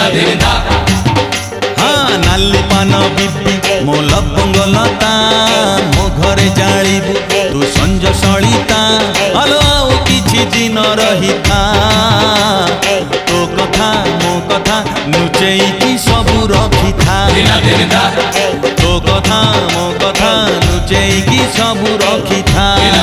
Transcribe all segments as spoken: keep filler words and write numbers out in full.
हाँ नाली पान बिपी मो लवंग लता मो घरे जालिबु तू संज सलिता आलो आउ किछि दिन रही था तो कथा मो कथा लुचेई सबु रखी था तो कथा मो कथा लुचेई सबु रखी था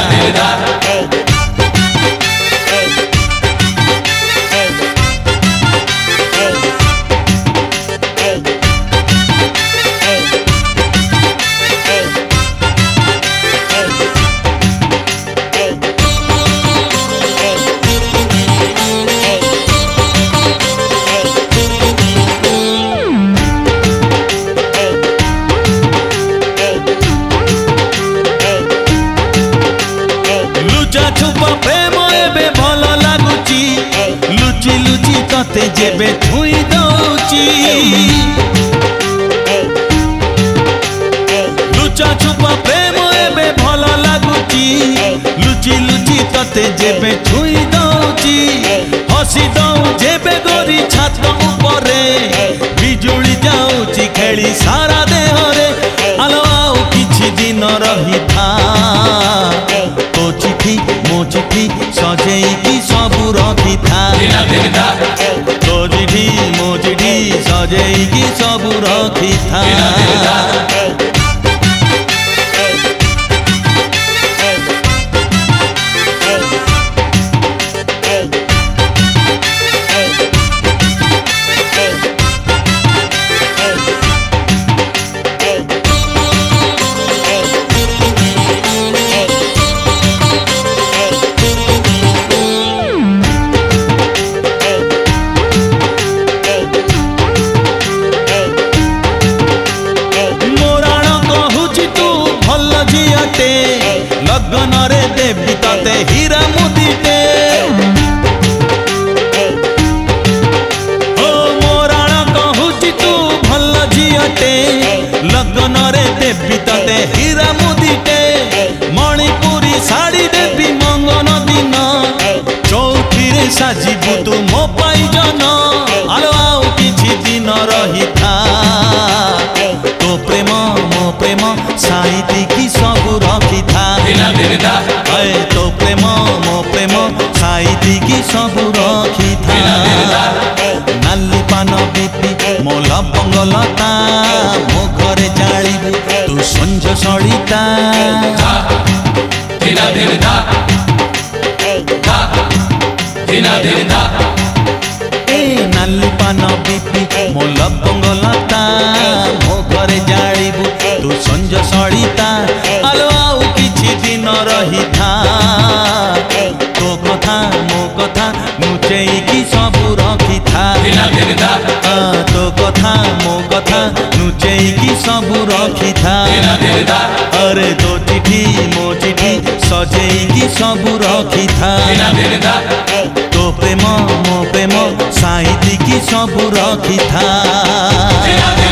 तते जेबे धुई दउची लुचा छुपा प्रेम एबे भल लागुची लुची लुची तते जेबे धुई दउची हसी दउ जेबे गोरी छात उपरे बिजुली जाउची खेली सारा देहरे आलो आउ किछि दिन रही था तो चिठी मो चिठी सजेई की सबु रखी था तो चिठी मो चिठी सजेई की सबु रखी था लगन रे देवी तते हीरा मोतीटे ओ मोराण कहूची तू भल झियटे लगन रे देवी तते हीरा मोतीटे मणिपुरी साड़ी देवी मंगन दिन चौथी रे साजिबु तू मो पाई जन आलो आउ किछि दिन रही था तो प्रेम मो प्रेम साहिती की सबु रखी था तो प्रेम मो प्रेम साहिती की सबु रखी था नाली पान बिपी मो लवंग लता मो घरे जालिबु तू संज सलिता ए नाली पान बिपी मो लवंग लता मो घरे जालिबु तू संज सलिता आलो आउ किछि दिन रही था तो कथा मो कथा लुचेई की सबु रखी था तो कथा मो कथा लुचेई की सबु रखी था अरे तो चिठी मो चिठी सजेई की सबु रखी था तो प्रेम मो प्रेम साहिती की सबु रखी था।